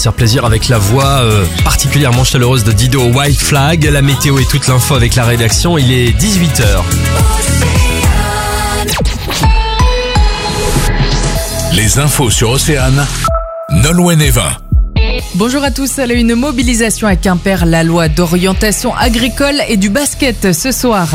faire plaisir avec la voix particulièrement chaleureuse de Dido, White Flag. La météo et toute l'info avec la rédaction. Il est 18h. Les infos sur Océane, Nolwenn Evin. Bonjour à tous, à une mobilisation à Quimper, la loi d'orientation agricole et du basket ce soir.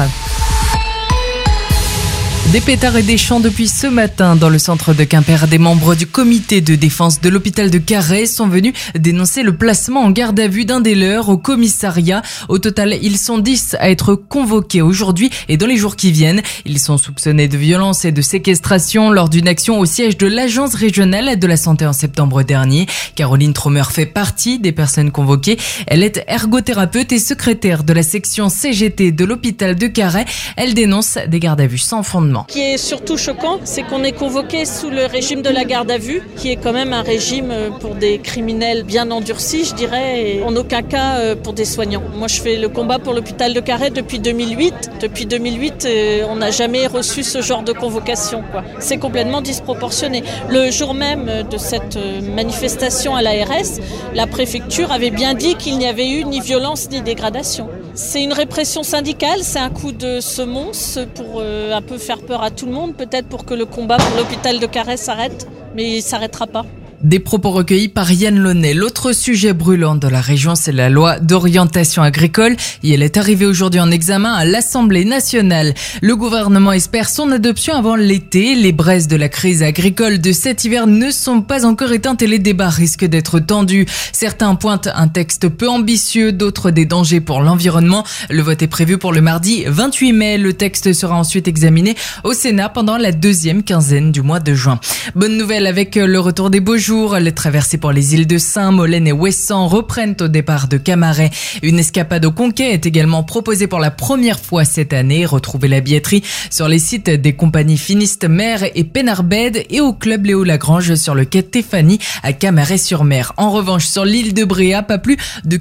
Des pétards et des chants depuis ce matin dans le centre de Quimper. Des membres du comité de défense de l'hôpital de Carhaix sont venus dénoncer le placement en garde à vue d'un des leurs au commissariat. Au total, ils sont 10 à être convoqués aujourd'hui et dans les jours qui viennent. Ils sont soupçonnés de violence et de séquestration lors d'une action au siège de l'Agence régionale de la santé en septembre dernier. Caroline Trommer fait partie des personnes convoquées. Elle est ergothérapeute et secrétaire de la section CGT de l'hôpital de Carhaix. Elle dénonce des gardes à vue sans fondement. Ce qui est surtout choquant, c'est qu'on est convoqué sous le régime de la garde à vue, qui est quand même un régime pour des criminels bien endurcis, je dirais, et en aucun cas pour des soignants. Moi, je fais le combat pour l'hôpital de Carhaix depuis 2008. Depuis 2008, on n'a jamais reçu ce genre de convocation, quoi. C'est complètement disproportionné. Le jour même de cette manifestation à l'ARS, la préfecture avait bien dit qu'il n'y avait eu ni violence ni dégradation. C'est une répression syndicale, c'est un coup de semonce pour un peu faire peur à tout le monde, peut-être pour que le combat pour l'hôpital de Carhaix s'arrête, mais il ne s'arrêtera pas. Des propos recueillis par Yann Launay. L'autre sujet brûlant de la région, c'est la loi d'orientation agricole. Et elle est arrivée aujourd'hui en examen à l'Assemblée nationale. Le gouvernement espère son adoption avant l'été. Les braises de la crise agricole de cet hiver ne sont pas encore éteintes et les débats risquent d'être tendus. Certains pointent un texte peu ambitieux, d'autres des dangers pour l'environnement. Le vote est prévu pour le mardi 28 mai. Le texte sera ensuite examiné au Sénat pendant la deuxième quinzaine du mois de juin. Bonne nouvelle avec le retour des beaux jours. Les traversées pour les îles de Saint, Molène et Ouessant reprennent au départ de Camaret. Une escapade au Conquet est également proposée pour la première fois cette année. Retrouvez la billetterie sur les sites des compagnies Finiste Mer et Penarbed et au club Léo Lagrange sur le quai Stéphanie à Camaret-sur-Mer. En revanche, sur l'île de Bréa, pas plus de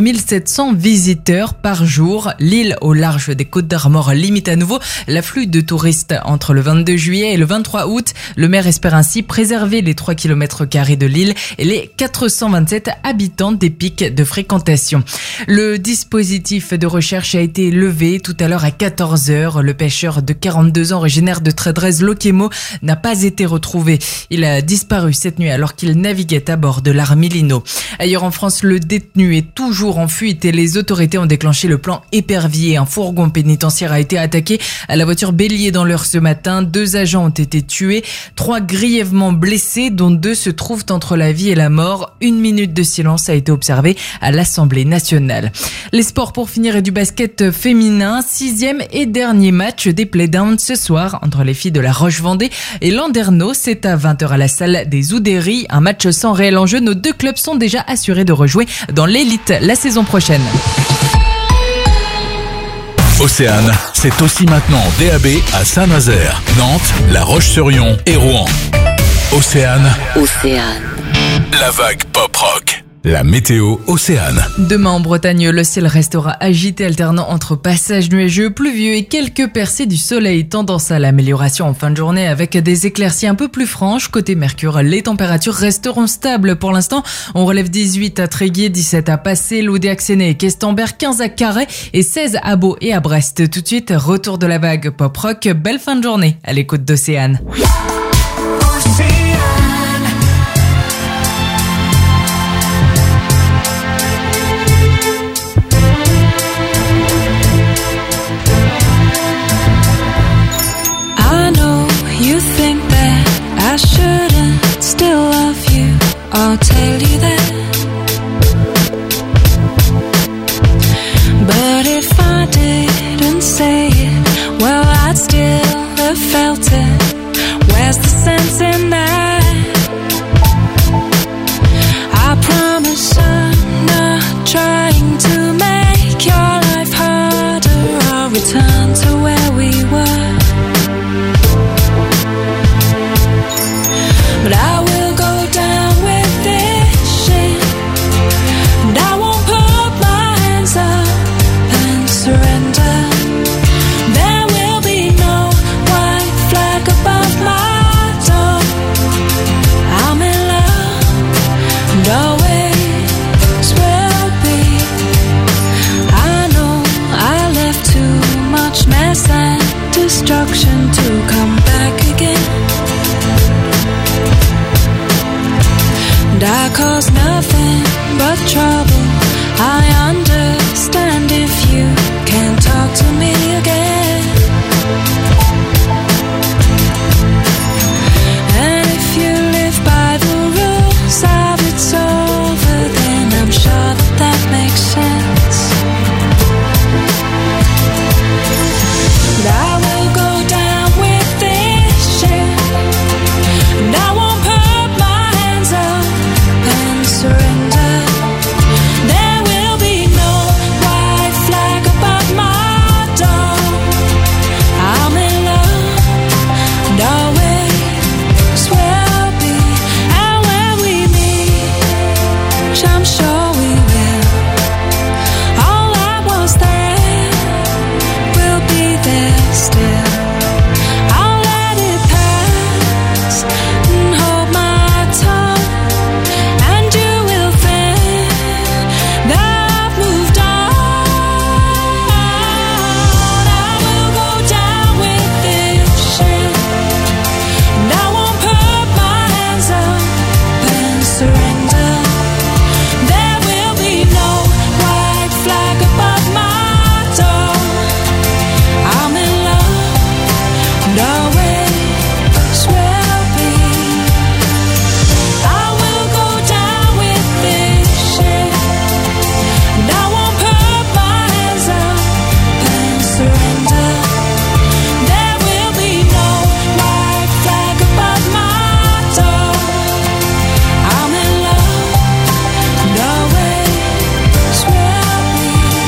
4700 visiteurs par jour. L'île au large des Côtes d'Armor limite à nouveau l'afflux de touristes entre le 22 juillet et le 23 août. Le maire espère ainsi préserver les 3 km² de l'île et les 427 habitants des pics de fréquentation. Le dispositif de recherche a été levé tout à l'heure à 14h. Le pêcheur de 42 ans originaire de Trédrez Lokemo n'a pas été retrouvé. Il a disparu cette nuit alors qu'il naviguait à bord de l'Armilino. Ailleurs en France, le détenu est toujours en fuite et les autorités ont déclenché le plan épervier. Un fourgon pénitentiaire a été attaqué à la voiture bélier dans l'Eure ce matin. 2 agents ont été tués, 3 grièvement blessés dont 2 se trouvent entre la vie et la mort. 1 minute de silence a été observée à l'Assemblée nationale. Les sports pour finir et du basket féminin. 6e et dernier match des playdowns ce soir entre les filles de la Roche-Vendée et Landerneau. C'est à 20h à la salle des Oudéry. Un match sans réel enjeu. Nos 2 clubs sont déjà assurés de rejouer dans l'élite la saison prochaine. Océane, c'est aussi maintenant en DAB à Saint-Nazaire, Nantes, La Roche-sur-Yon et Rouen. Océane, la vague pop-rock. La météo Océane. Demain en Bretagne, le ciel restera agité, alternant entre passages nuageux, pluvieux et quelques percées du soleil. Tendance à l'amélioration en fin de journée avec des éclaircies un peu plus franches. Côté Mercure, les températures resteront stables. Pour l'instant, on relève 18 à Tréguier, 17 à Passé, Loudéac-Séné et Questembert, 15 à Carhaix et 16 à Beau et à Brest. Tout de suite, retour de la vague pop-rock. Belle fin de journée à l'écoute d'Océane. I shouldn't still love you, I'll tell you that. But if I didn't say it, well, I'd still have felt it. destruction to come back again. And I cause nothing but trouble. I understand if you can't talk to me again. And if you live by the rules of it's over, then I'm sure that makes sense. And I will go down with this ship, and I won't put my hands up and surrender. There will be no white flag above my door. I'm in love, and always will be. And when we meet, I'm sure we will. All I was there will be there still. I'll let it pass and hold my tongue, and you will think that I've moved on. I will go down with this ship, and I won't put my hands up and surrender. There will be no white flag above my door. I'm in love, and always will be. I will go down with this ship, and I won't put my hands up and surrender. There will be no white flag above my door. I'm in love, and always will be.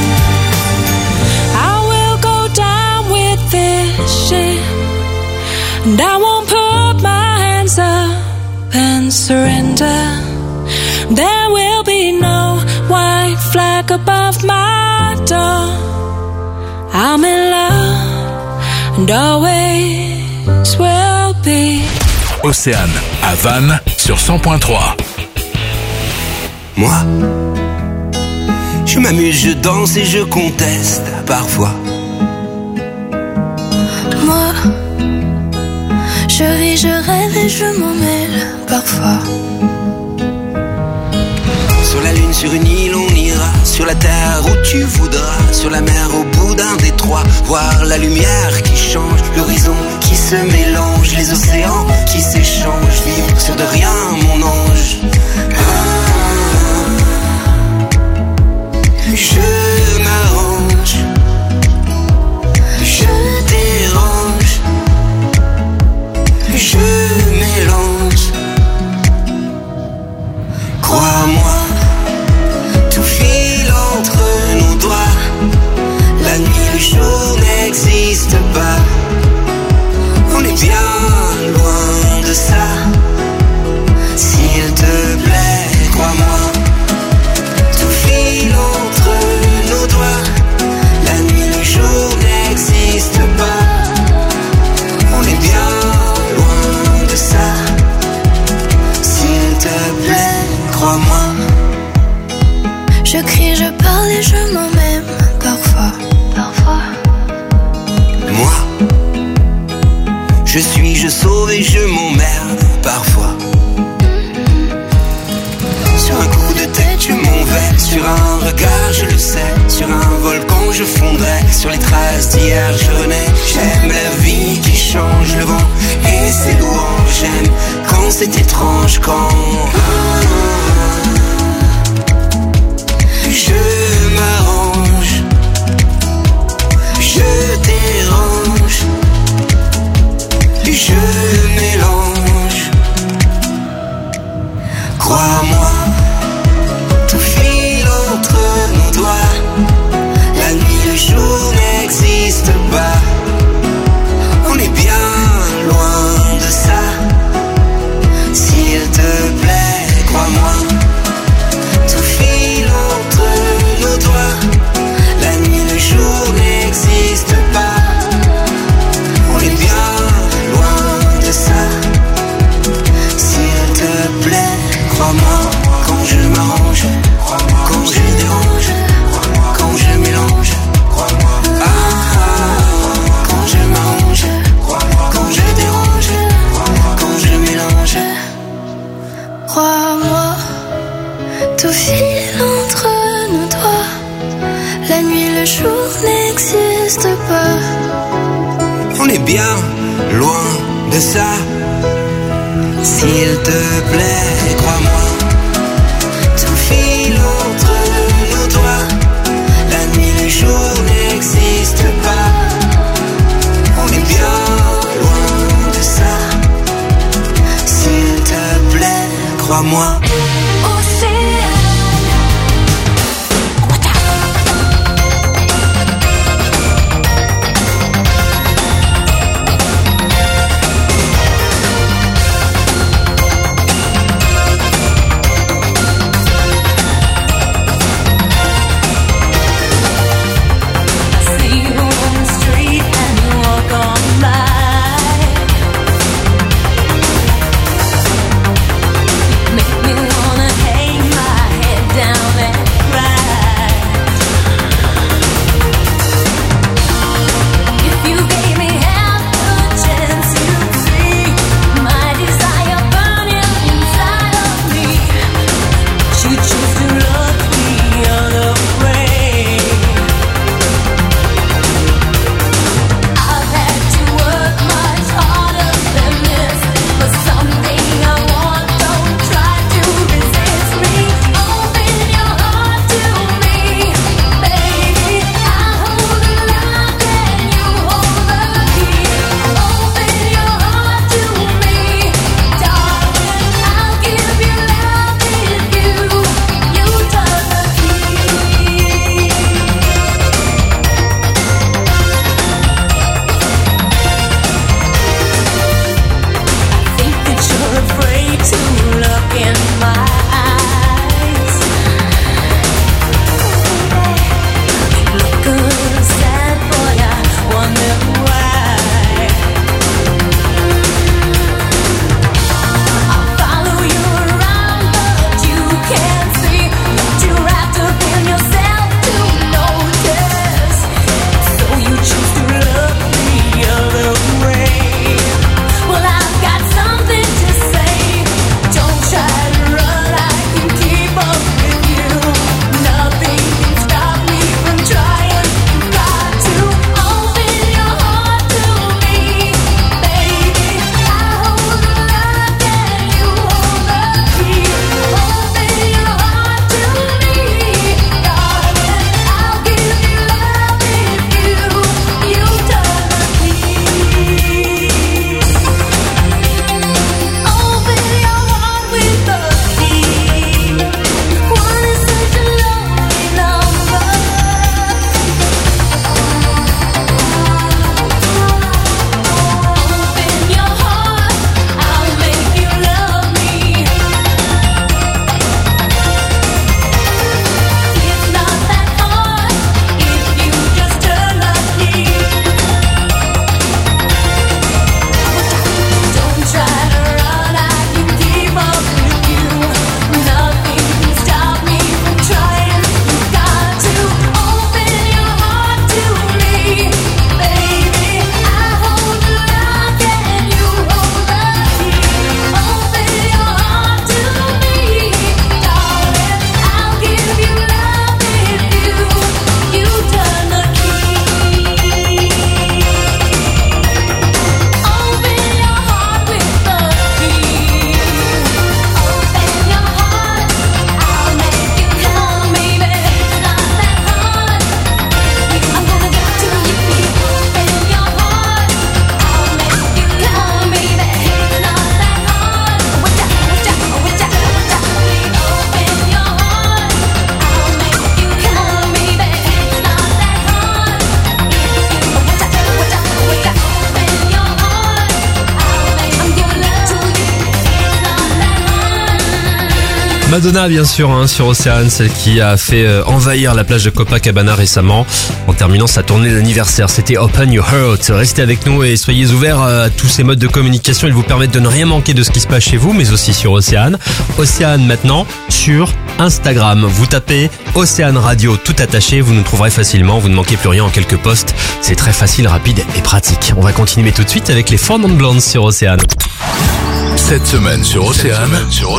I will go down with this ship, and I won't put my hands up and surrender. There will be no white flag above my door. I'm in love, and always will be. Océane à Vannes sur 100.3. Moi, je m'amuse, je danse et je conteste parfois. Moi, je vis, je rêve et je m'en mêle parfois. Sur la lune, sur une île, on ira. Sur la terre où tu voudras. Sur la mer, au bout d'un détroit. Voir la lumière qui change. L'horizon qui se mélange. Les océans qui s'échangent. Vivre sur de rien, mon ange. Je m'arrange. Je dérange. Je mélange. Crois-moi, tout file entre nos doigts. La nuit, le jour n'existe pas. On est bien loin de ça. S'il te plaît, crois-moi, tout file entre nos doigts. La nuit, le jour n'existe pas. On est bien loin de ça. S'il te plaît, crois-moi. Je crie, je parle et je m'en même parfois. Parfois. Moi, je suis, je sauve et je m'emmerde parfois. Sur un coup de tête, je m'en vais. Sur un regard, je le sais. Sur un volcan, je fondrai. Sur les traces d'hier, je renais. J'aime la vie qui change, le vent et ses louanges. J'aime quand c'est étrange, quand je m'arrange. Je dérange. Je mélange. Crois-moi, tout file entre nos doigts. La nuit, le jour n'existe pas. On est bien loin de ça. S'il te plaît, On est bien loin de ça. S'il te plaît, crois-moi, tout file entre nos doigts. La nuit, le jour n'existe pas. On est bien loin de ça. S'il te plaît, crois-moi. Madonna bien sûr sur Océane, celle qui a fait envahir la plage de Copacabana récemment en terminant sa tournée d'anniversaire. C'était Open Your Heart. Restez avec nous et soyez ouverts à tous ces modes de communication. Ils vous permettent de ne rien manquer de ce qui se passe chez vous, mais aussi sur Océane. Océane maintenant sur Instagram. Vous tapez Océane Radio tout attaché, vous nous trouverez facilement. Vous ne manquez plus rien en quelques posts. C'est très facile, rapide et pratique. On va continuer tout de suite avec les Four Non Blondes sur Océane. Cette semaine sur Océane,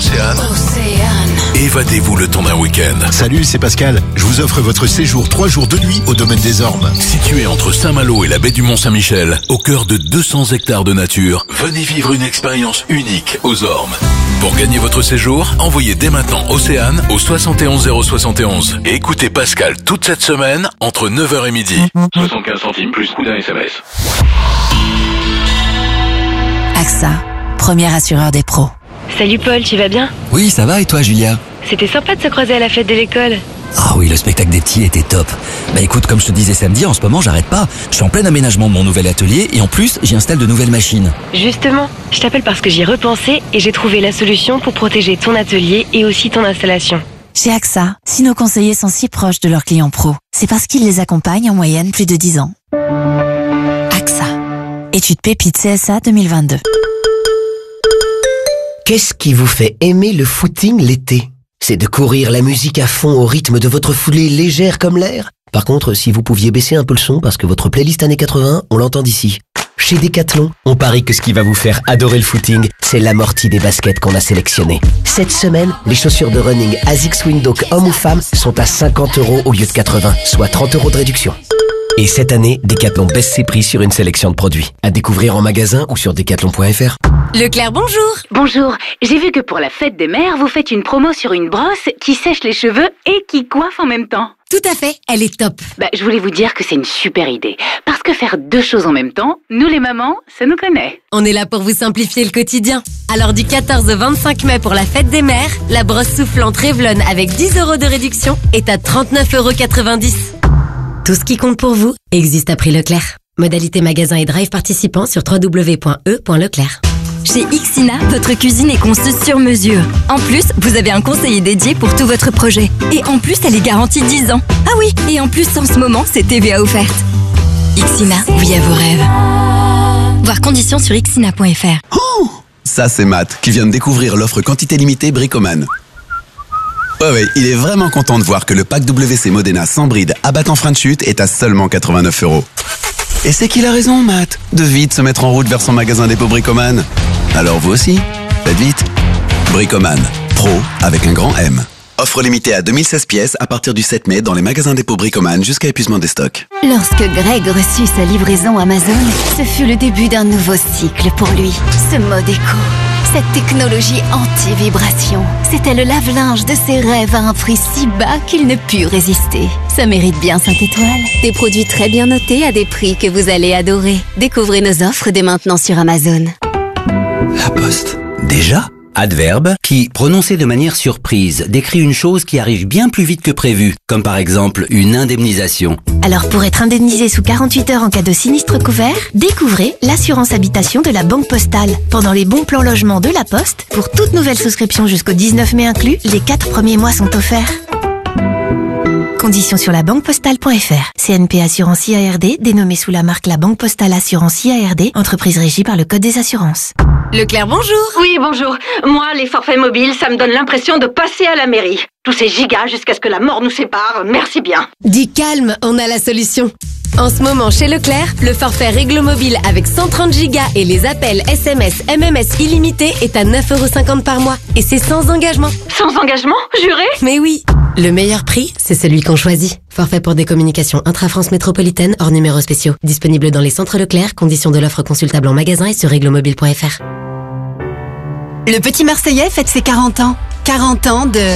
évadez-vous le temps d'un week-end. Salut, c'est Pascal. Je vous offre votre séjour 3 jours 2 nuits au domaine des Ormes. Situé entre Saint-Malo et la baie du Mont-Saint-Michel, au cœur de 200 hectares de nature, venez vivre une expérience unique aux Ormes. Pour gagner votre séjour, envoyez dès maintenant Océane au 71 071 et écoutez Pascal toute cette semaine entre 9h et midi. 75 centimes plus coût d'un SMS. AXA, premier assureur des pros. Salut Paul, tu vas bien? Oui, ça va et toi Julia? C'était sympa de se croiser à la fête de l'école. Ah oui, le spectacle des petits était top. Bah écoute, comme je te disais samedi, en ce moment j'arrête pas. Je suis en plein aménagement de mon nouvel atelier et en plus j'y installe de nouvelles machines. Justement, je t'appelle parce que j'y ai repensé et j'ai trouvé la solution pour protéger ton atelier et aussi ton installation. Chez AXA, si nos conseillers sont si proches de leurs clients pros, c'est parce qu'ils les accompagnent en moyenne plus de 10 ans. AXA. Étude Pépite CSA 2022. Qu'est-ce qui vous fait aimer le footing l'été? C'est de courir la musique à fond au rythme de votre foulée légère comme l'air? Par contre, si vous pouviez baisser un peu le son parce que votre playlist années 80, on l'entend d'ici. Chez Decathlon, on parie que ce qui va vous faire adorer le footing, c'est l'amorti des baskets qu'on a sélectionnées. Cette semaine, les chaussures de running ASICS Windhoek hommes ou femmes sont à 50 € au lieu de 80, soit 30 € de réduction. Et cette année, Decathlon baisse ses prix sur une sélection de produits. À découvrir en magasin ou sur decathlon.fr. Leclerc, bonjour. Bonjour. J'ai vu que pour la fête des mères, vous faites une promo sur une brosse qui sèche les cheveux et qui coiffe en même temps. Tout à fait, elle est top. Je voulais vous dire que c'est une super idée. Parce que faire 2 choses en même temps, nous les mamans, ça nous connaît. On est là pour vous simplifier le quotidien. Alors du 14 au 25 mai pour la fête des mères, la brosse soufflante Revlon avec 10 € de réduction est à 39,90 €. Tout ce qui compte pour vous existe à prix Leclerc. Modalité magasin et drive participants sur www.e.leclerc. Chez Ixina, votre cuisine est conçue sur mesure. En plus, vous avez un conseiller dédié pour tout votre projet. Et en plus, elle est garantie 10 ans. Ah oui, et en plus, en ce moment, c'est TVA offerte. Ixina, oui à vos rêves. Voir conditions sur ixina.fr. Oh, ça c'est Matt, qui vient de découvrir l'offre quantité limitée Bricoman. Ouais, il est vraiment content de voir que le pack WC Modena sans bride à battant frein de chute est à seulement 89 €. Et c'est qu'il a raison, Matt, de vite se mettre en route vers son magasin dépôt Bricoman. Alors vous aussi, faites vite. Bricoman, pro avec un grand M. Offre limitée à 2016 pièces à partir du 7 mai dans les magasins dépôt Bricoman jusqu'à épuisement des stocks. Lorsque Greg reçut sa livraison Amazon, ce fut le début d'un nouveau cycle pour lui. Ce mode éco, cette technologie anti-vibration, c'était le lave-linge de ses rêves à un prix si bas qu'il ne put résister. Ça mérite bien 5 étoiles. Des produits très bien notés à des prix que vous allez adorer. Découvrez nos offres dès maintenant sur Amazon. La Poste. Déjà ? Adverbe qui, prononcé de manière surprise, décrit une chose qui arrive bien plus vite que prévu, comme par exemple une indemnisation. Alors pour être indemnisé sous 48 heures en cas de sinistre couvert, découvrez l'assurance habitation de la Banque Postale. Pendant les bons plans logement de la Poste, pour toute nouvelle souscription jusqu'au 19 mai inclus, les 4 premiers mois sont offerts. Conditions sur la banquepostale.fr. CNP Assurance IARD, dénommée sous la marque La Banque Postale Assurance IARD, entreprise régie par le Code des assurances. Leclerc, bonjour. Oui, bonjour. Moi, les forfaits mobiles, ça me donne l'impression de passer à la mairie. Tous ces gigas jusqu'à ce que la mort nous sépare, merci bien. Dis calme, on a la solution. En ce moment, chez Leclerc, le forfait Réglo Mobile avec 130 Go et les appels SMS, MMS illimités est à 9,50 € par mois. Et c'est sans engagement. Sans engagement, juré? Mais oui. Le meilleur prix, c'est celui qu'on choisit. Forfait pour des communications intra-France métropolitaine hors numéros spéciaux. Disponible dans les centres Leclerc, conditions de l'offre consultable en magasin et sur réglomobile.fr. Le petit Marseillais fête ses 40 ans. 40 ans de...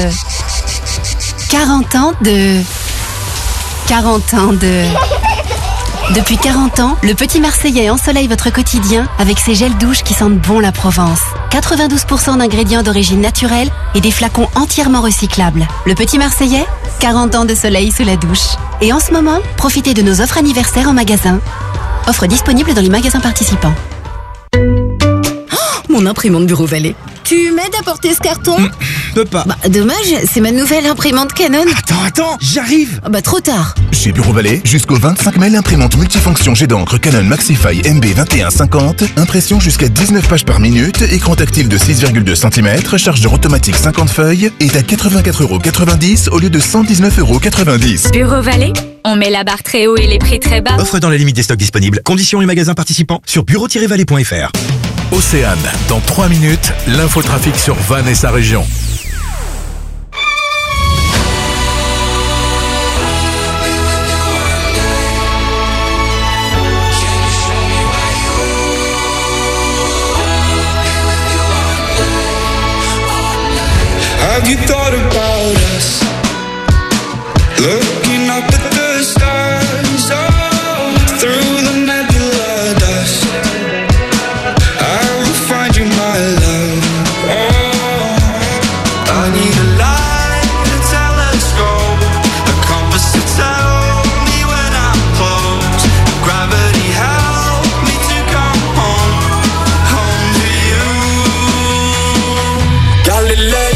Depuis 40 ans, le petit Marseillais ensoleille votre quotidien avec ses gels douches qui sentent bon la Provence. 92% d'ingrédients d'origine naturelle et des flacons entièrement recyclables. Le petit Marseillais, 40 ans de soleil sous la douche. Et en ce moment, profitez de nos offres anniversaires en magasin. Offre disponible dans les magasins participants. Mon imprimante Bureau Vallée. Tu m'aides à porter ce carton? Peux pas. Dommage, c'est ma nouvelle imprimante Canon. Attends, j'arrive. Trop tard. Chez Bureau Vallée, jusqu'au 25 mai, l'imprimante multifonction jet d'encre Canon Maxify MB2150, impression jusqu'à 19 pages par minute, écran tactile de 6,2 cm, chargeur automatique 50 feuilles, est à 84,90 € au lieu de 119,90 €. Bureau Vallée, on met la barre très haut et les prix très bas. Offre dans la limite des stocks disponibles. Conditions et magasins participants sur bureau-vallée.fr. Océane, dans 3 minutes, l'infotrafic sur Vannes et sa région. Have you thought about us? Looking up at the stars, oh, through the nebula dust. I will find you, my love. Oh, I need a light, a telescope, a compass to tell me when I'm close. Gravity help me to come home, home to you. Galileo.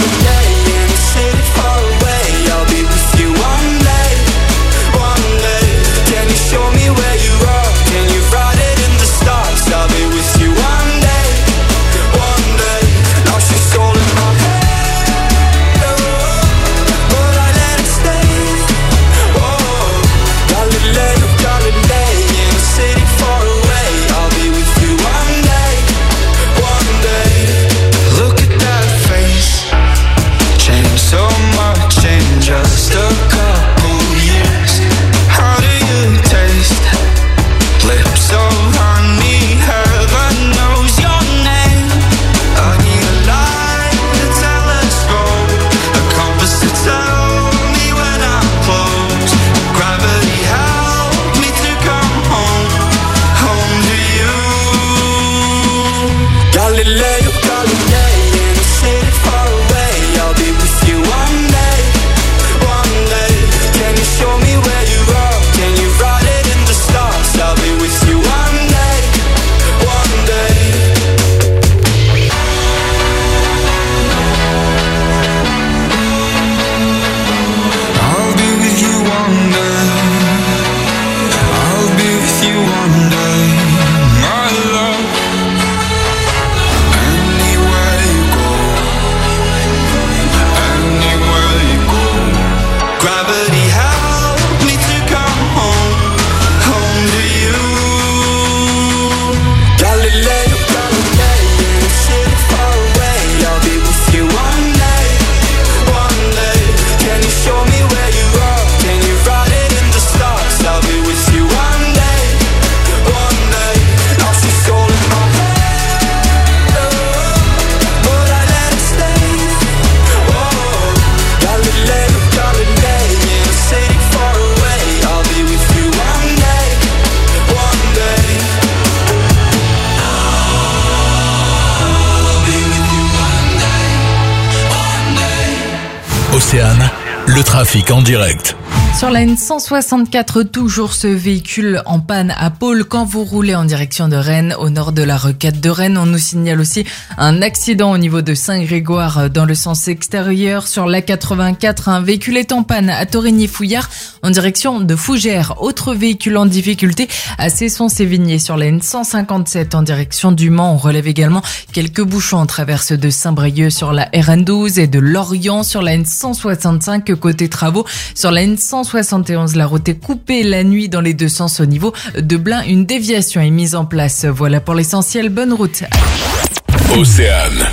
Océane, le trafic en direct. Sur la N164, toujours ce véhicule en panne à Pôle quand vous roulez en direction de Rennes, au nord de la rocade de Rennes. On nous signale aussi un accident au niveau de Saint-Grégoire dans le sens extérieur. Sur la 84, un véhicule est en panne à Torigny-Fouillard en direction de Fougères. Autre véhicule en difficulté à Cesson-Sévigné sur la N157 en direction du Mans. On relève également quelques bouchons en traverse de Saint-Brieuc sur la RN12 et de Lorient sur la N165 côté travaux. Sur la N171, la route est coupée la nuit dans les deux sens au niveau de Blain. Une déviation est mise en place. Voilà pour l'essentiel. Bonne route. Océane.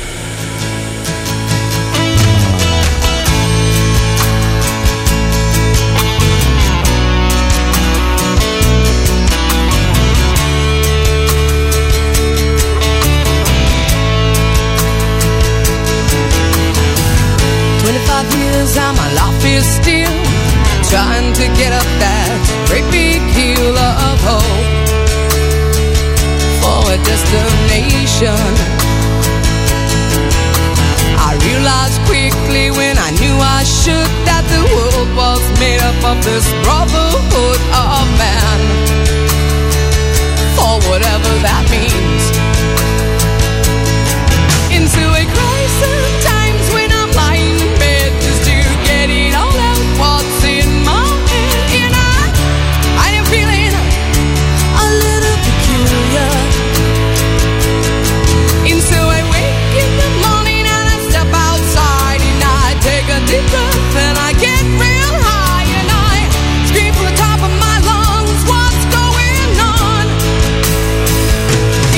Trying to get up that great big hill of hope for a destination. I realized quickly when I knew I should that the world was made up of this brotherhood of man, for whatever that means. Into a crisis times when I'm lying in bed just to get it all out what's in my head. And I am feeling a little peculiar. And so I wake in the morning and I step outside and I take a deep breath and I get real high and I scream from the top of my lungs, what's going on?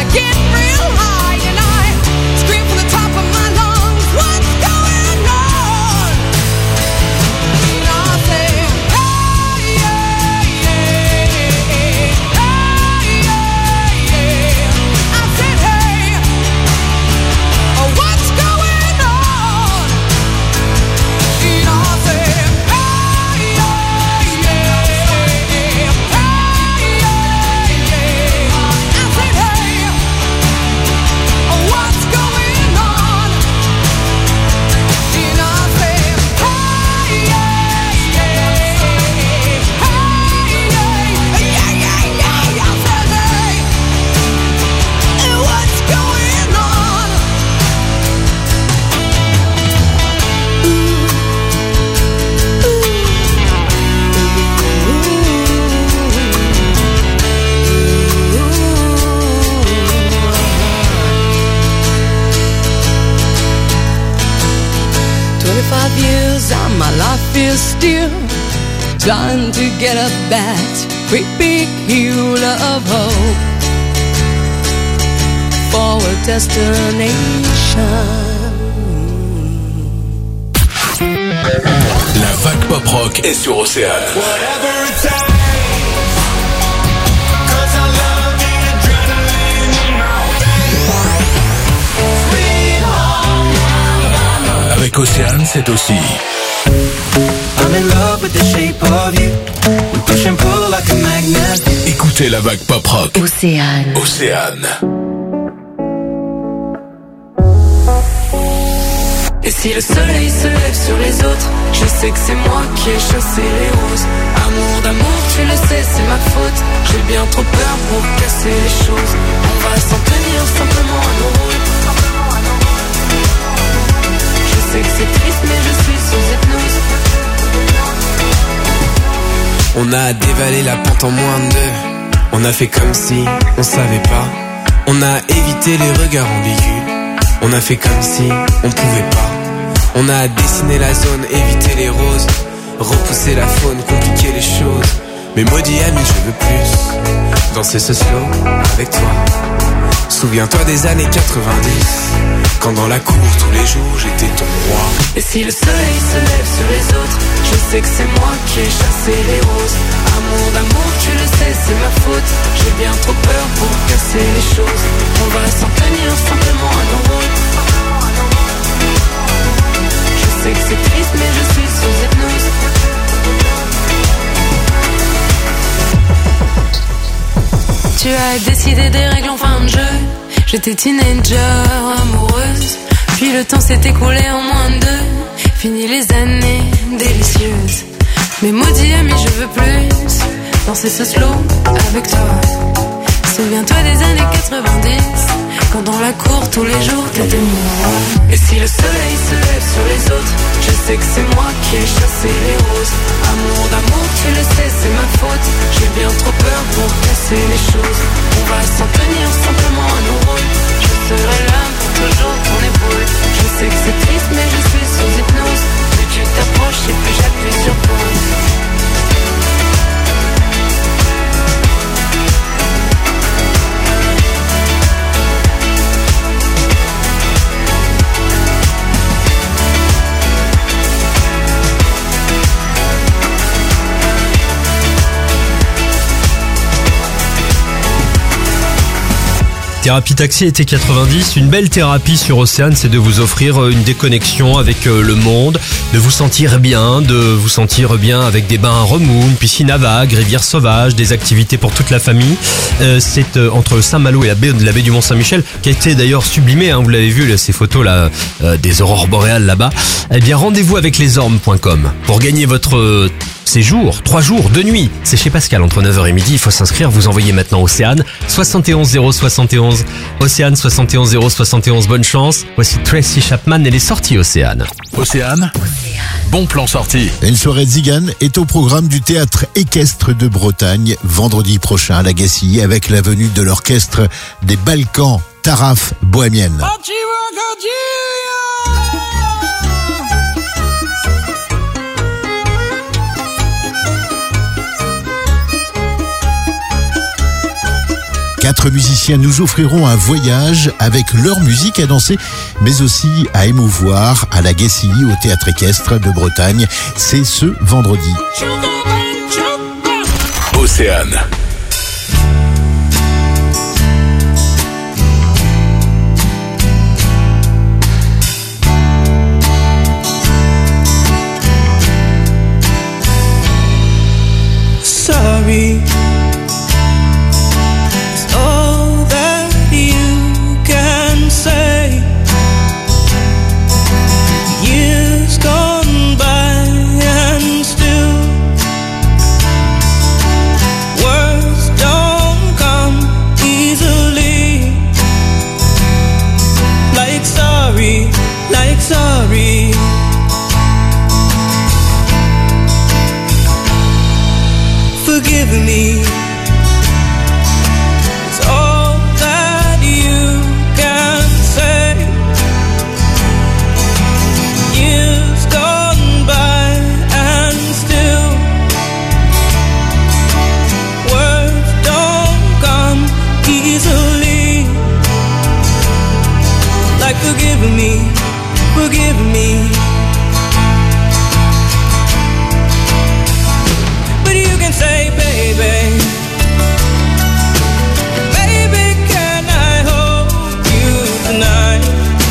get real high and I scream from the top of my lungs, what's going on? And I say, hey, yeah, yeah, hey, yeah, yeah. I said, hey, what's going on? And I say, hey, yeah, yeah, hey, yeah, yeah. I said, hey, what's going on? And I say, hey, yeah, yeah, hey, yeah, yeah, yeah, yeah. I said, hey, what's going on? Years and my life is still trying to get up that great big hill of hope for a destination. La vague pop rock est sur Océane. Avec Océane, c'est aussi I'm in love with the shape of you. We push and pull like a magnet. écoutez la vague pop rock. Océane. Océane. Et si le soleil se lève sur les autres, je sais que c'est moi qui ai chassé les roses. Amour d'amour, tu le sais, c'est ma faute. J'ai bien trop peur pour casser les choses. On va s'en tenir simplement à nos rôles. Je sais que c'est triste, mais je suis sous hypnose. On a dévalé la pente en moins de deux. On a fait comme si on savait pas. On a évité les regards ambigus. On a fait comme si on pouvait pas. On a dessiné la zone, évité les roses. Repousser la faune, compliquer les choses. Mais maudit ami, je veux plus danser ce slow avec toi. Souviens-toi des années 90, quand dans la cour tous les jours j'étais ton roi. Et si le soleil se lève sur les autres, je sais que c'est moi qui ai chassé les roses. Amour d'amour, tu le sais, c'est ma faute. J'ai bien trop peur pour casser les choses. On va s'en tenir simplement à nos rôles. Je sais que c'est triste, mais je suis sous hypnose. Tu as décidé des règles en fin de jeu. J'étais teenager, amoureuse. Puis le temps s'est écoulé en moins de deux. Fini les années délicieuses. Mais maudit ami, je veux plus danser ce slow avec toi. Souviens-toi des années 90, quand dans la cour tous les jours t'étais moi. Et si le soleil se lève sur les autres, je sais que c'est moi qui ai chassé les roses. Amour d'amour, tu le sais, c'est ma faute. J'ai bien trop peur pour casser les choses. On va s'en tenir simplement à nos rôles. Je serai là pour toujours ton épaule. Je sais que c'est triste, mais je suis sous hypnose. Plus tu t'approches et plus j'appuie sur pause. Thérapie Taxi été 90, une belle thérapie sur Océane, c'est de vous offrir une déconnexion avec le monde, de vous sentir bien avec des bains à remous, une piscine à vagues, rivière sauvage, des activités pour toute la famille. C'est entre Saint-Malo et la baie du Mont-Saint-Michel, qui a été d'ailleurs sublimée, hein, vous l'avez vu, ces photos là des aurores boréales là-bas. Eh bien, rendez-vous avec lesormes.com pour gagner votre séjour, 3 jours, 2 nuits. C'est chez Pascal entre 9h et midi. Il faut s'inscrire. Vous envoyez maintenant Océane 71 071. Océane 71 071. Bonne chance. Voici Tracy Chapman et les sorties Océane. Océane, bon plan sorti. Une soirée de Zigane est au programme du Théâtre équestre de Bretagne vendredi prochain à Lagacé avec la venue de l'orchestre des Balkans Taraf Bohémienne. 4 musiciens nous offriront un voyage avec leur musique à danser, mais aussi à émouvoir à la Gacilly au Théâtre Équestre de Bretagne. C'est ce vendredi. Océane. Sorry, it's all that you can say. Years gone by and still words don't come easily. Like sorry, like sorry. Forgive me. It's all that you can say. Years gone by and still words don't come easily. Like forgive me, forgive me. Say, baby, baby, can I hold you tonight?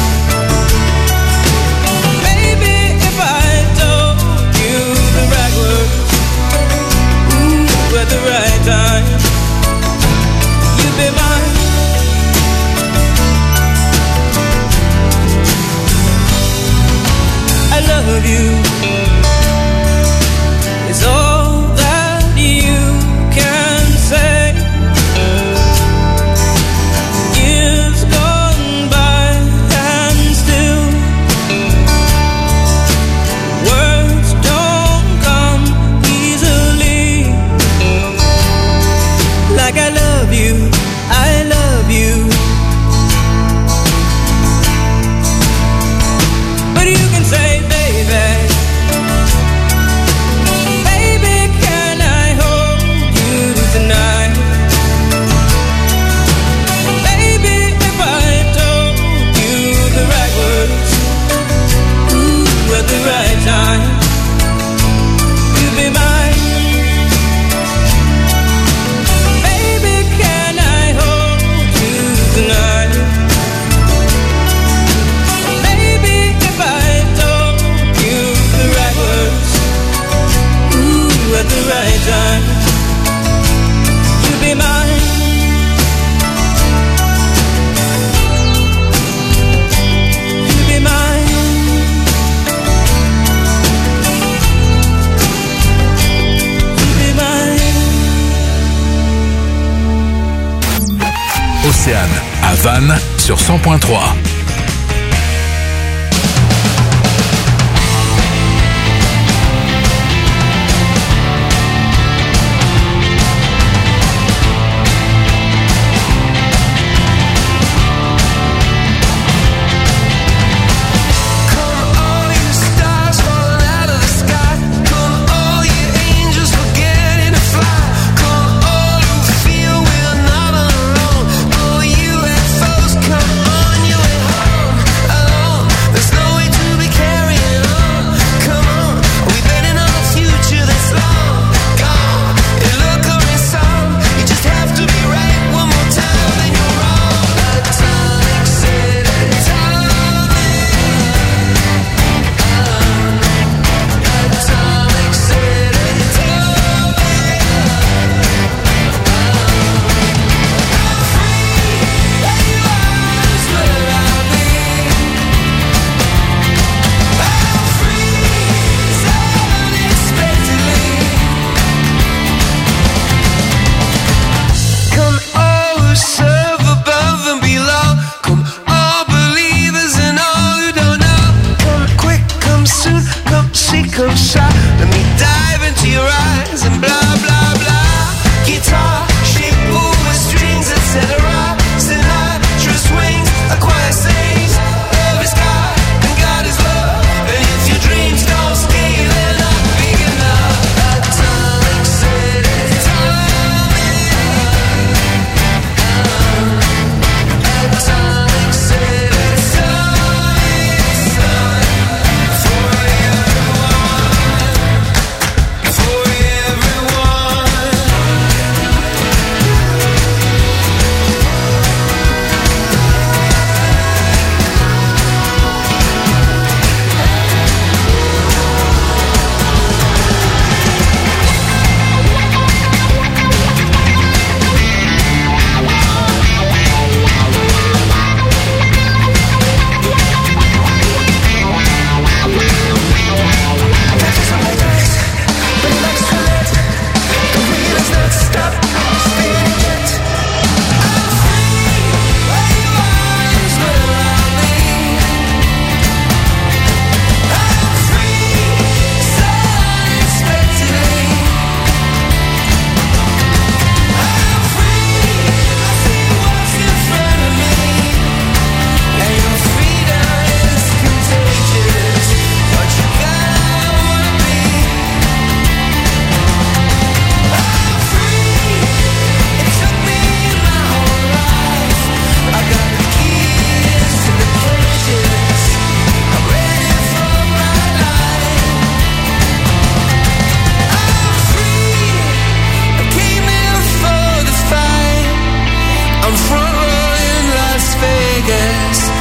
Maybe if I told you the right words, ooh, at the right time, you'd be mine. I love you. It's all say. Years gone by and still words don't come easily. Like I love you, I love you. But you can say, baby, tonight. Baby, if I told you the right words, ooh, at the right time, you'd be mine. Baby, can I hold you tonight? Baby, if I told you the right words, ooh, at the right time, be mine. You be mine. You be mine. Océane, à Vannes, sur 100.3. Feel we're not alone. Oh, you and foes, come on, you and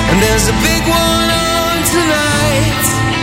and there's a big one on tonight.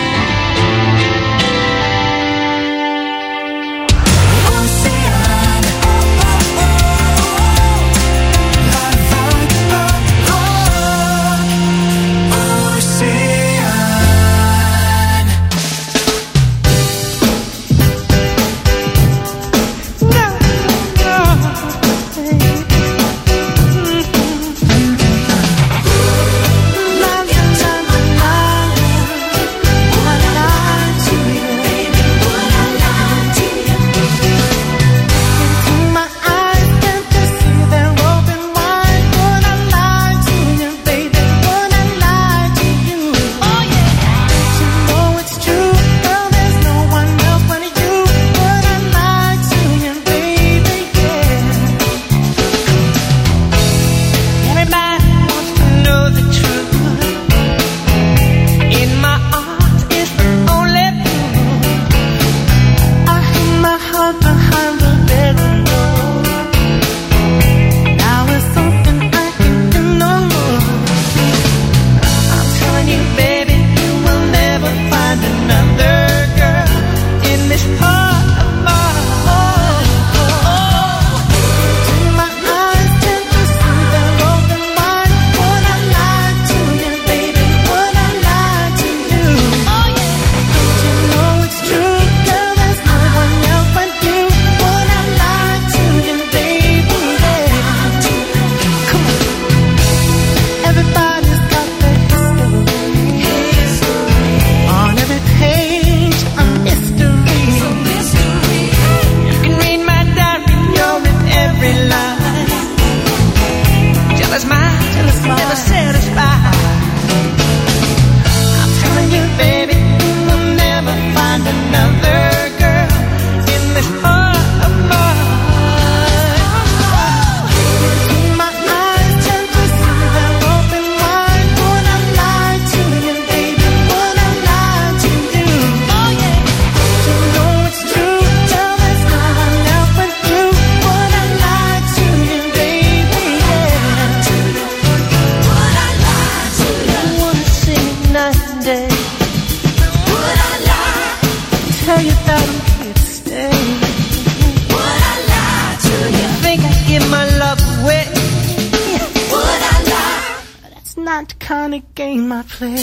Not the kind of game I play.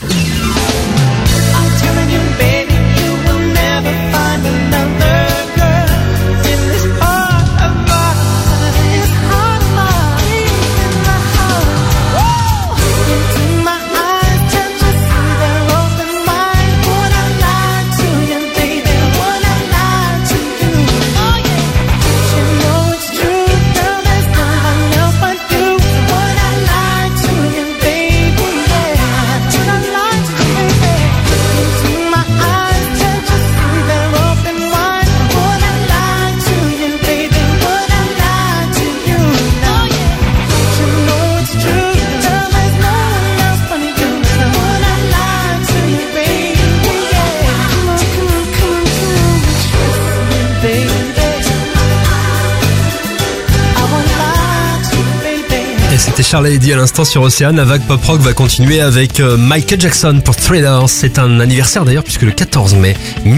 I'm telling you, baby, you will never find another girl in this heart of mine. This heart of mine, in my heart. Into my eyes, can't you see they're open wide? Would I lie to you, baby? Would I lie to you? Oh yeah, you know it's true, girl. There's no one else but you. Would I lie to you? C'était Charlie Eddy à l'instant sur Océane. La vague pop rock va continuer avec Michael Jackson pour Thriller. C'est un anniversaire d'ailleurs puisque le 14 mai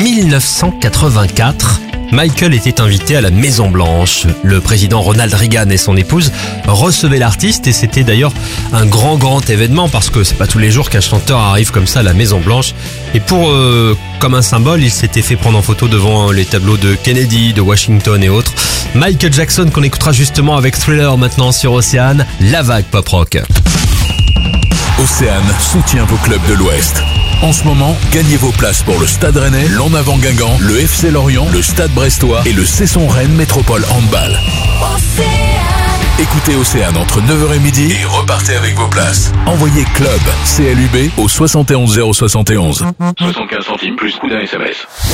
1984, Michael était invité à la Maison Blanche. Le président Ronald Reagan et son épouse recevaient l'artiste et c'était d'ailleurs un grand événement parce que c'est pas tous les jours qu'un chanteur arrive comme ça à la Maison Blanche. Et pour comme un symbole, il s'était fait prendre en photo devant les tableaux de Kennedy, de Washington et autres. Michael Jackson qu'on écoutera justement avec Thriller maintenant sur Océane, la vague pop rock. Océane soutient vos clubs de l'Ouest. En ce moment, gagnez vos places pour le Stade Rennais, l'En Avant Guingamp, le FC Lorient, le Stade Brestois et le Cesson Rennes Métropole Handball. Écoutez Océane entre 9h et midi et repartez avec vos places. Envoyez club CLUB au 71 071. 75 centimes plus coût d'un SMS.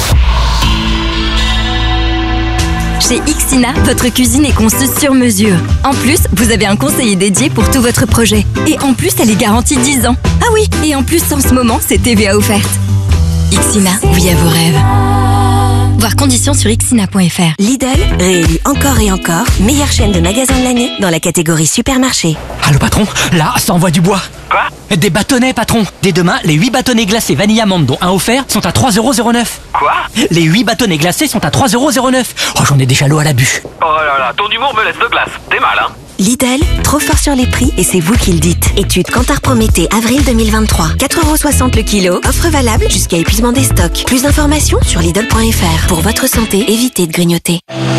Chez Ixina, votre cuisine est conçue sur mesure. En plus, vous avez un conseiller dédié pour tout votre projet. Et en plus, elle est garantie 10 ans. Ah oui, et en plus, en ce moment, c'est TVA offerte. Ixina, oui à vos rêves. Voir conditions sur ixina.fr. Lidl, réélu encore et encore, meilleure chaîne de magasins de l'année dans la catégorie supermarché. Allô patron, là, ça envoie du bois. Quoi ? Des bâtonnets, patron. Dès demain, les 8 bâtonnets glacés vanille amande dont un offert sont à 3,09€. Quoi? Les 8 bâtonnets glacés sont à 3,09€. Oh, j'en ai déjà l'eau à la bûche. Oh là là, ton humour me laisse de glace. T'es mal, hein? Lidl, trop fort sur les prix et c'est vous qui le dites. Étude Kantar Prométhée, avril 2023. 4,60€ le kilo. Offre valable jusqu'à épuisement des stocks. Plus d'informations sur Lidl.fr. Pour votre santé, évitez de grignoter.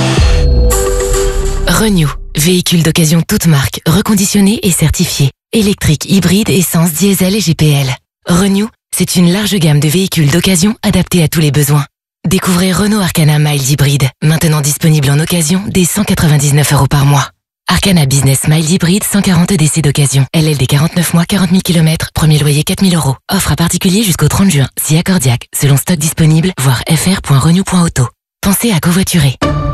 Renew, véhicule d'occasion toute marque, reconditionné et certifié. Électrique, hybride, essence, diesel et GPL. Renew, c'est une large gamme de véhicules d'occasion adaptés à tous les besoins. Découvrez Renault Arcana Mild Hybride, maintenant disponible en occasion dès 199€ par mois. Arcana Business Mild Hybride, 140 DC d'occasion. LLD 49 mois, 40 000 km, premier loyer 4 000 €. Offre à particulier jusqu'au 30 juin, si accordiaque, selon stock disponible, voir fr.renew.auto. Pensez à covoiturer.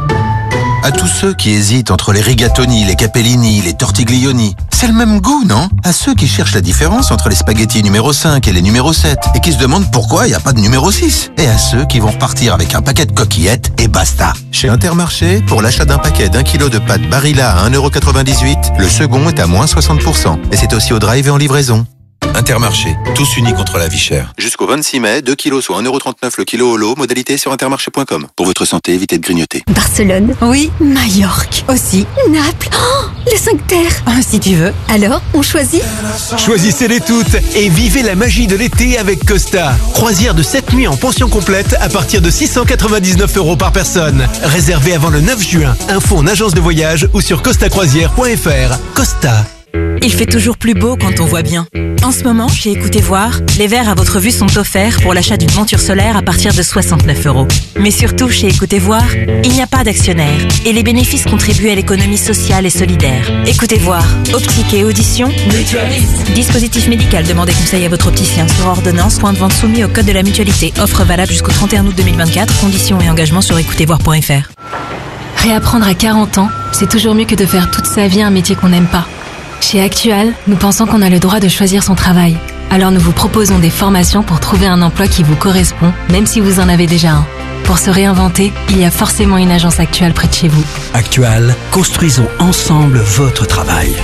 À tous ceux qui hésitent entre les rigatoni, les capellini, les tortiglioni, c'est le même goût, non? À ceux qui cherchent la différence entre les spaghettis numéro 5 et les numéro 7 et qui se demandent pourquoi il n'y a pas de numéro 6. Et à ceux qui vont repartir avec un paquet de coquillettes et basta. Chez Intermarché, pour l'achat d'un paquet d'1 kg de pâtes Barilla à 1,98€, le second est à moins 60%. Et c'est aussi au drive et en livraison. Intermarché, tous unis contre la vie chère. Jusqu'au 26 mai, 2 kilos soit 1,39€ le kilo au lot, modalité sur intermarché.com. Pour votre santé, évitez de grignoter. Barcelone. Oui. Majorque. Aussi. Naples. Oh, les 5 terres. Si tu veux. Alors, on choisit? Choisissez-les toutes et vivez la magie de l'été avec Costa. Croisière de 7 nuits en pension complète à partir de 699€ par personne. Réservé avant le 9 juin. Info en agence de voyage ou sur costacroisière.fr. Costa. Il fait toujours plus beau quand on voit bien. En ce moment, chez Écoutez Voir, les verres à votre vue sont offerts pour l'achat d'une monture solaire à partir de 69€. Mais surtout, chez Écoutez Voir, il n'y a pas d'actionnaire et les bénéfices contribuent à l'économie sociale et solidaire. Écoutez Voir, optique et audition, mutualiste. Dispositif médical, demandez conseil à votre opticien sur ordonnance, point de vente soumis au code de la mutualité. Offre valable jusqu'au 31 août 2024, conditions et engagements sur écoutezvoir.fr. Réapprendre à 40 ans, c'est toujours mieux que de faire toute sa vie un métier qu'on n'aime pas. Chez Actual, nous pensons qu'on a le droit de choisir son travail. Alors nous vous proposons des formations pour trouver un emploi qui vous correspond, même si vous en avez déjà un. Pour se réinventer, il y a forcément une agence Actual près de chez vous. Actual, construisons ensemble votre travail.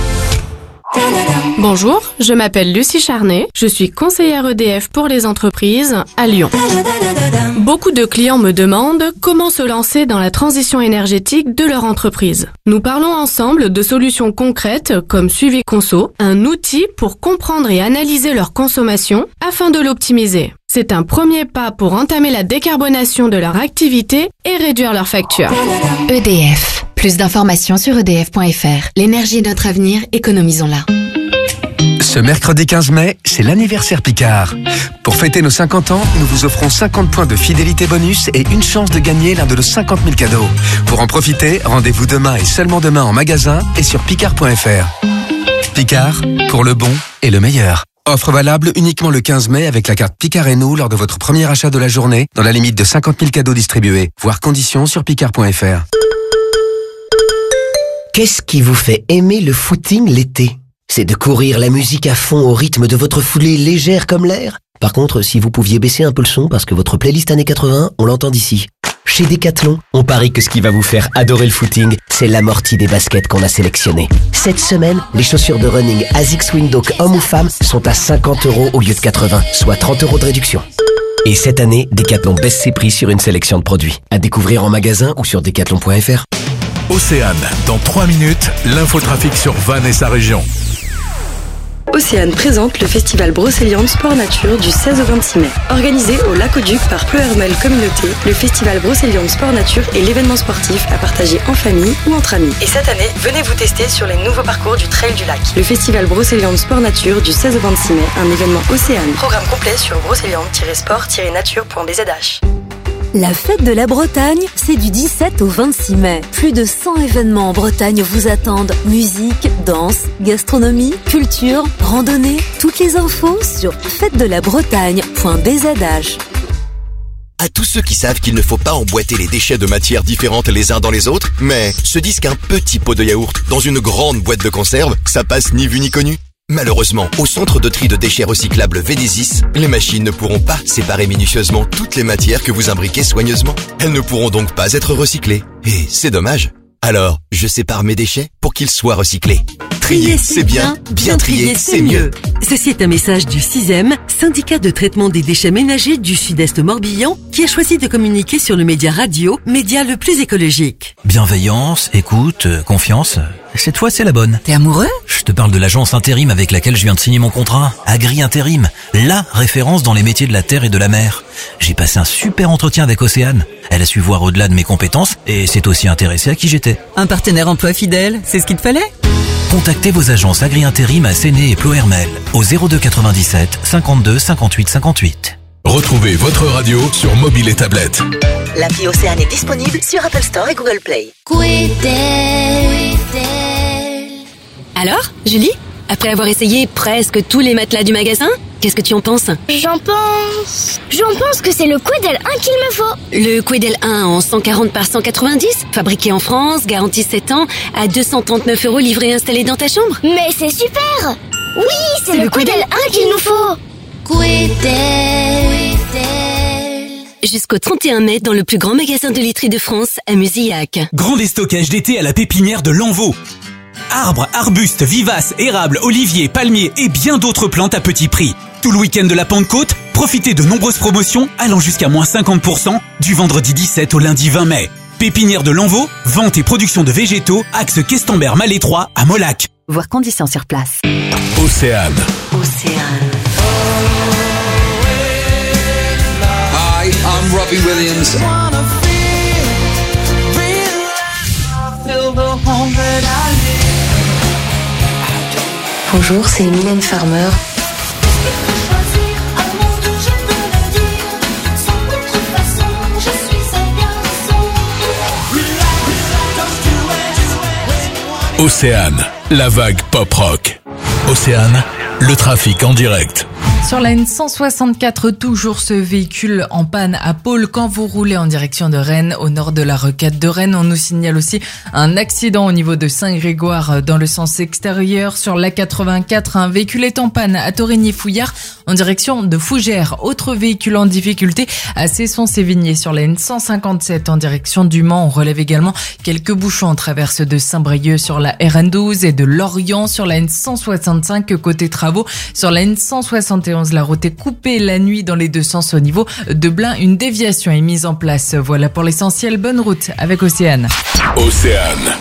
Bonjour, je m'appelle Lucie Charnet, je suis conseillère EDF pour les entreprises à Lyon. Beaucoup de clients me demandent comment se lancer dans la transition énergétique de leur entreprise. Nous parlons ensemble de solutions concrètes comme Suivi Conso, un outil pour comprendre et analyser leur consommation afin de l'optimiser. C'est un premier pas pour entamer la décarbonation de leur activité et réduire leurs factures. EDF. Plus d'informations sur edf.fr. L'énergie est notre avenir, économisons-la. Ce mercredi 15 mai, c'est l'anniversaire Picard. Pour fêter nos 50 ans, nous vous offrons 50 points de fidélité bonus et une chance de gagner l'un de nos 50 000 cadeaux. Pour en profiter, rendez-vous demain et seulement demain en magasin et sur picard.fr. Picard, pour le bon et le meilleur. Offre valable uniquement le 15 mai avec la carte Picard et nous lors de votre premier achat de la journée, dans la limite de 50 000 cadeaux distribués. Voir conditions sur picard.fr. Qu'est-ce qui vous fait aimer le footing l'été? C'est de courir la musique à fond au rythme de votre foulée légère comme l'air? Par contre, si vous pouviez baisser un peu le son parce que votre playlist années 80, on l'entend d'ici. Chez Decathlon, on parie que ce qui va vous faire adorer le footing, c'est l'amorti des baskets qu'on a sélectionnées. Cette semaine, les chaussures de running ASICS Windhoek hommes ou femmes sont à 50€ au lieu de 80, soit 30€ de réduction. Et cette année, Decathlon baisse ses prix sur une sélection de produits. À découvrir en magasin ou sur decathlon.fr. Océane, dans 3 minutes, l'infotrafic sur Vannes et sa région. Océane présente le festival Brocéliande Sport Nature du 16 au 26 mai. Organisé au Lac-au-Duc par Pleuhermel Communauté, le festival Brocéliande Sport Nature est l'événement sportif à partager en famille ou entre amis. Et cette année, venez vous tester sur les nouveaux parcours du Trail du Lac. Le festival Brocéliande Sport Nature du 16 au 26 mai, un événement Océane. Programme complet sur brocéliande-sport-nature.bzh. La fête de la Bretagne, c'est du 17 au 26 mai. Plus de 100 événements en Bretagne vous attendent. Musique, danse, gastronomie, culture, randonnée. Toutes les infos sur fêtedelabbretagne.bzh. À tous ceux qui savent qu'il ne faut pas emboîter les déchets de matières différentes les uns dans les autres, mais se disent qu'un petit pot de yaourt dans une grande boîte de conserve, ça passe ni vu ni connu. Malheureusement, au centre de tri de déchets recyclables Vénésis, les machines ne pourront pas séparer minutieusement toutes les matières que vous imbriquez soigneusement. Elles ne pourront donc pas être recyclées. Et c'est dommage. Alors, je sépare mes déchets pour qu'ils soient recyclés. trier, c'est bien. Bien trier, c'est mieux. Ceci est un message du 6e, syndicat de traitement des déchets ménagers du Sud-Est Morbihan, qui a choisi de communiquer sur le média radio, média le plus écologique. Bienveillance, écoute, confiance. Cette fois, c'est la bonne. T'es amoureux? Je te parle de l'agence intérim avec laquelle je viens de signer mon contrat. Agri Intérim, la référence dans les métiers de la terre et de la mer. J'ai passé un super entretien avec Océane. Elle a su voir au-delà de mes compétences et s'est aussi intéressée à qui j'étais. Un partenaire emploi fidèle, c'est ce qu'il te fallait? Contactez vos agences Agri Intérim à Séné et Plohermel au 02 97 52 58 58. Retrouvez votre radio sur mobile et tablette. L'appli Océane est disponible sur Apple Store et Google Play. Alors, Julie, après avoir essayé presque tous les matelas du magasin, qu'est-ce que tu en penses? J'en pense que c'est le Quidel 1 qu'il me faut. Le Quidel 1 en 140 par 190, fabriqué en France, garantie 7 ans, à 239 € livré et installé dans ta chambre. Mais c'est super! Oui, c'est le Quidel 1 qu'il nous faut. Jusqu'au 31 mai dans le plus grand magasin de literie de France, à Musillac. Grand déstockage d'été à la pépinière de Lanvaux. Arbres, arbustes, vivaces, érables, oliviers, palmiers et bien d'autres plantes à petit prix. Tout le week-end de la Pentecôte, profitez de nombreuses promotions allant jusqu'à moins 50% du vendredi 17 au lundi 20 mai. Pépinière de Lanvaux, vente et production de végétaux, axe Questembert-Malétroit à Molac. Voir conditions sur place. Océane. Hi, I'm Robbie Williams. Bonjour, c'est Mylène Farmer. Océane, la vague pop rock. Océane, le trafic en direct. Sur la N164, toujours ce véhicule en panne à pôle quand vous roulez en direction de Rennes, au nord de la rocade de Rennes. On nous signale aussi un accident au niveau de Saint-Grégoire dans le sens extérieur. Sur la 84, un véhicule est en panne à Torigny-Fouillard en direction de Fougères. Autre véhicule en difficulté à Cesson-Sévigné sur la N157 en direction du Mans. On relève également quelques bouchons en traverse de Saint-Brieuc sur la RN12 et de Lorient sur la N165 côté travaux. Sur la N171, la route est coupée la nuit dans les deux sens au niveau de Blain. Une déviation est mise en place. Voilà pour l'essentiel. Bonne route avec Océane. Océane.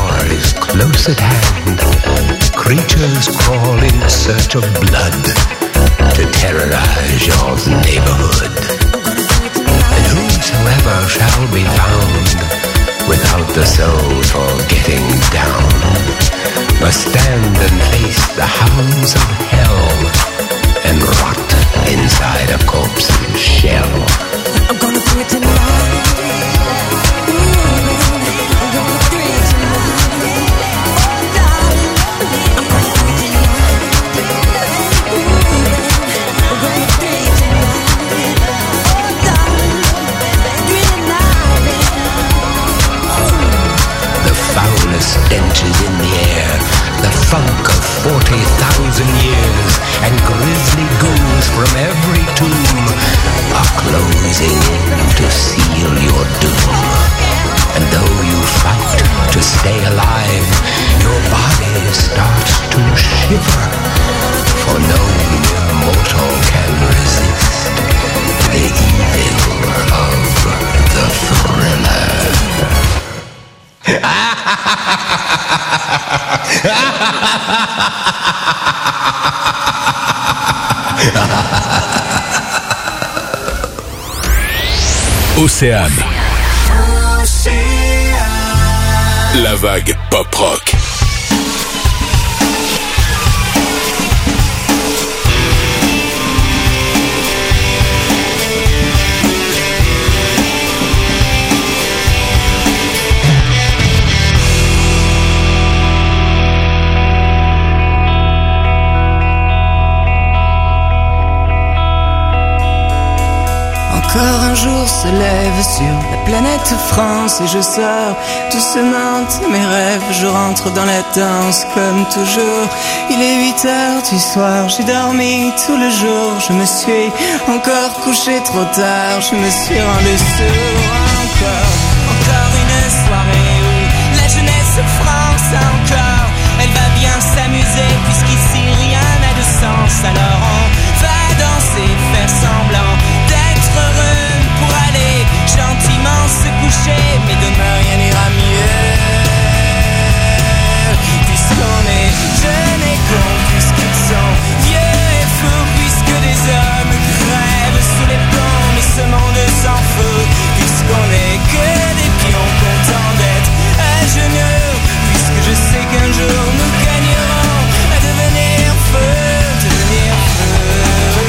hour is close at hand. Creatures crawl in search of blood to terrorize your neighborhood. And whosoever shall be found without the soul for getting down must stand and face the hounds of hell and rot inside a corpse's shell. I'm gonna do it tonight. Stenches in the air, the funk of 40,000 years, and grisly ghouls from every tomb are closing in to seal your doom. And though you fight to stay alive, your body starts to shiver, for no mortal can resist the evil of the thriller. Océane. La vague pop rock. Encore un jour se lève sur la planète France et je sors doucement de mes rêves. Je rentre dans la danse comme toujours. Il est 8h du soir, j'ai dormi tout le jour. Je me suis encore couché trop tard, je me suis rendu sourd encore une soirée où la jeunesse France encore. Elle va bien s'amuser puisqu'ici rien n'a de sens. Alors on va danser, faire semblant d'être heureux pour aller gentiment se coucher. Mais demain rien n'ira mieux, puisqu'on est jeunes et cons, puisqu'ils sont vieux et fous, puisque des hommes crèvent sous les plombs. Mais ce monde s'en fout, puisqu'on est que des pions contents d'être à genoux. Puisque je sais qu'un jour nous gagnerons à devenir feux, devenir feux.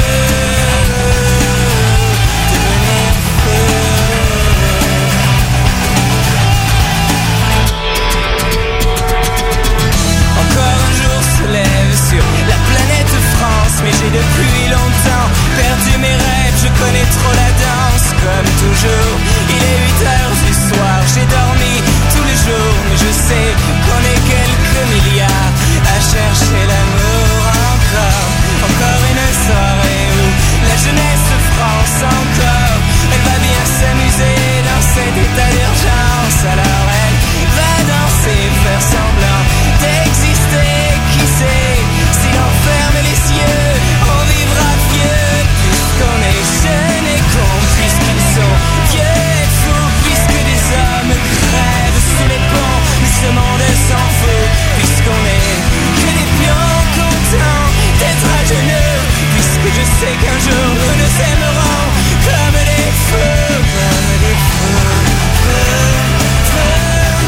Sur la planète France, mais j'ai depuis longtemps perdu mes rêves. Je connais trop la danse, comme toujours. Il est 8h du soir, j'ai dormi tous les jours. Mais je sais qu'on est quelques milliards à chercher l'amour encore une soirée où la jeunesse France encore. Elle va bien s'amuser dans cet état d'urgence. Alors elle va danser, faire semblant d'exister. Qui sait, si l'on ferme les yeux, on vivra vieux. Puisqu'on est jeunes et cons, puisqu'ils sont vieux et fous, puisque des hommes crèvent sous les ponts. Mais ce monde s'en fout, puisqu'on est que des pions contents d'être à genoux. Puisque je sais qu'un jour nous nous aimerons comme des feux, comme des feux, feux, feux.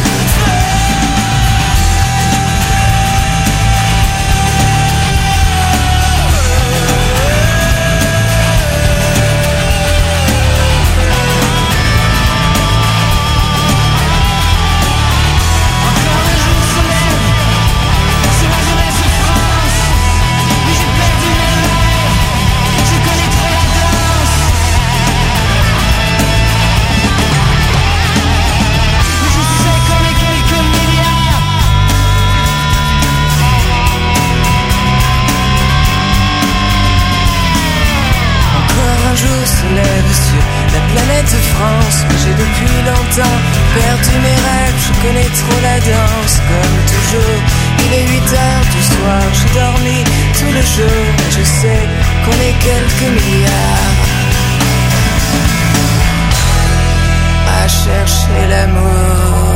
France, mais j'ai depuis longtemps perdu mes rêves. Je connais trop la danse, comme toujours. Il est 8h du soir, j'ai dormi tout le jour. Et je sais qu'on est quelques milliards à chercher l'amour.